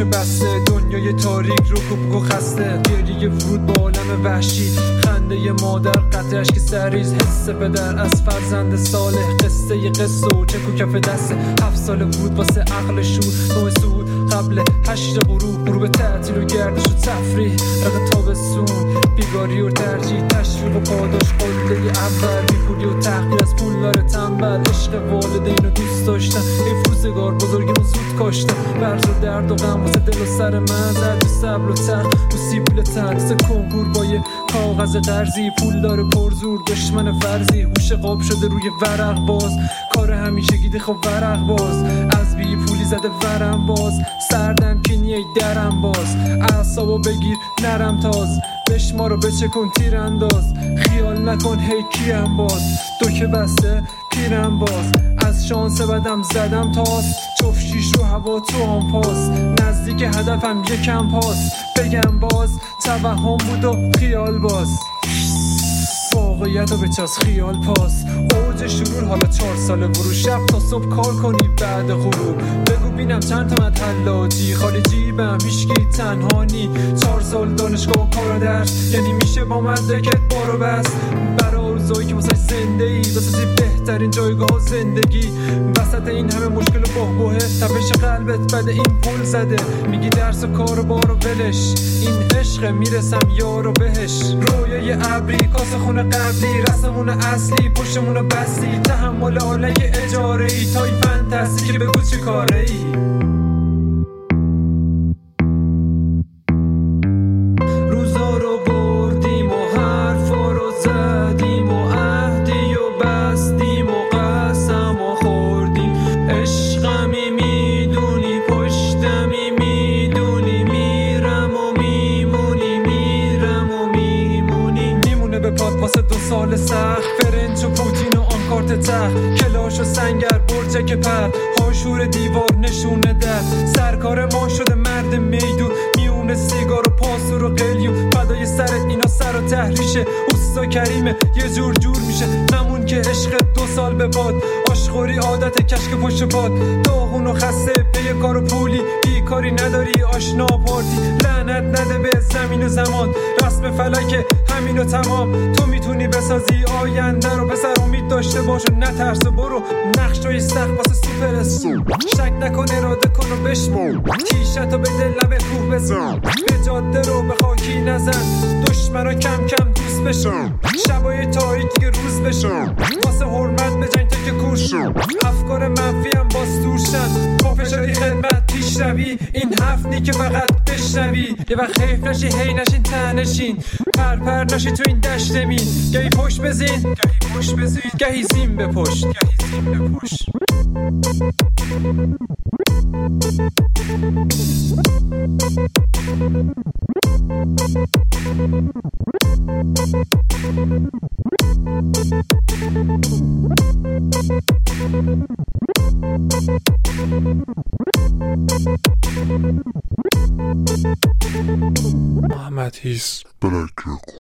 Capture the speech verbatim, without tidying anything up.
گوشه بسته، دنیای تاریک رو کوبک و خسته. گریه ورود با عالم وحشی، خنده ی مادر، قطره اشک سریز، حس پدر از فرزند صالح. قصه ی قصه و چک و کف دسته، هفت سال بود واسه عقل شور. نوع سعود قبل هشت غروب، غروب تعطیل و گردش و تفریح. رق تابستون، بیگاری و ترجیح، تشویق و پاداش، قله اول. بیپولی و تحقیر از پولدار تنبل، عشق والدین و دوست داشتن. این روزگار بزرگمون زود کاشتن، برز و درد و غم واسه دل و سر من. زد و صبر و تق و سیبیل تنس کنکور با یه کاغذ قرضی. پولدار پرزور، دشمن فرضی، هوش قاب شده روی ورق باز. کار همیشه گیده خب ورق باز، از بی پولی زده ورم باز. سردم کینیه درم باز، اعصابو بگیر نرم تاز. بشما رو بچکن تیر انداز، خیال نکن هی کیم باز. دو که بسته پیرم باز، از شانس بدم زدم تاس. چف شیش رو هوا تو هم پاس، نزدیک هدفم یکم پاس. بگم باز توهم بود و خیال باز، واقعیت رو به چاس خیال پاس. اوج شرور حالا چهار ساله ورو، شب تا صبح کار کنی بعد غروب. بگو بینم چند تا متحلاجی، خالی جیبم هیشگی تنهانی. چهار سال دانشگاه و کار و درس، یعنی میشه با مدرکت بارو بس. برای آرزویی که واسه زنده ای بسازی بهترین جایگاه زندگی. وسط این همه مشکل و بحبوحه، تپش قلبت بده این پول زده. میگی درس و کار و بارو ولش، این عشق میرسم یارو بهش. رویای ابری، کاسه خونه قبلی، رسمون اصلی، پشتمون بستی. تحمل آله اجاره ای، تای فانتزی که بگو چی کاره ای. روزا رو بردیم و حرفا رو زدیم و عهدی و بستیم و قسم و خوردیم. عشقمی میدونی، پشتمی میدونی، میرم و میمونی، میرم و میمونی. میمونه به پاد واسه دو سال سخت، فرنج و پوتین و آن کارت تخت. کلاش و سنگر برجک پر، هاشور دیوار نشونه در. سرکار ما شده مرد میدون، میونه سیگار و پاسور و قلیون. فدای سرت اینا سر و تحریشه، اوستا کریمه یه جور جور میشه. نمون که عشق دو سال به باد، آشخوری عادت کشک پشت پاد. داغون و خسته پی کار و پولی، بیکاری نداری آشنا پارتی. لعنت نده به زمین و زمان، رسم فلکه همین و تمام. تو میتونی بسازی آینده رو، پسر امید داشته باش و نترس. برو نقشای سخت واسه سوپر استون، شک نکن اراده کن و بشمو. تیشتو به دل لب کوه بزن، به جاده رو به خاکی نزن. دشمنا کم کم دوست بشن، شبای تاریک دیگه روز بشن. واسه حرمت بجنگ تا که کور شن، افکار منفی هم باز دور شن. با فشاری خدمت پیش روی، این حرف نی که فقط بشنوی. یه وقت حیف نشی هی نشین ته نشین، پر پر نشی تو این دشت مین. گهی پشت بزین، گهی پشت بزین، گهی زین به پشت، گهی زین به پشت. محمد هیس بلک